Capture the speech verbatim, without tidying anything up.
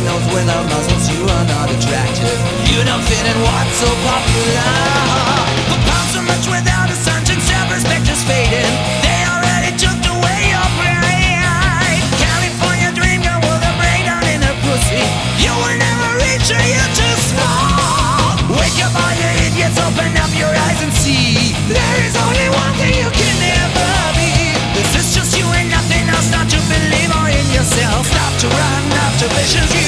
knows without muscles you are not attractive. You don't fit in what's so popular. But pound so much without a sunshine, self-respect is fading. They already took away your pride. California dream girl with a breakdown in her pussy. You will never reach her, you're too small. Wake up all you idiots, open up your eyes and see. There is only one thing you can never be. This is just you and nothing else. Not to believe or in yourself. Stop to run after visions you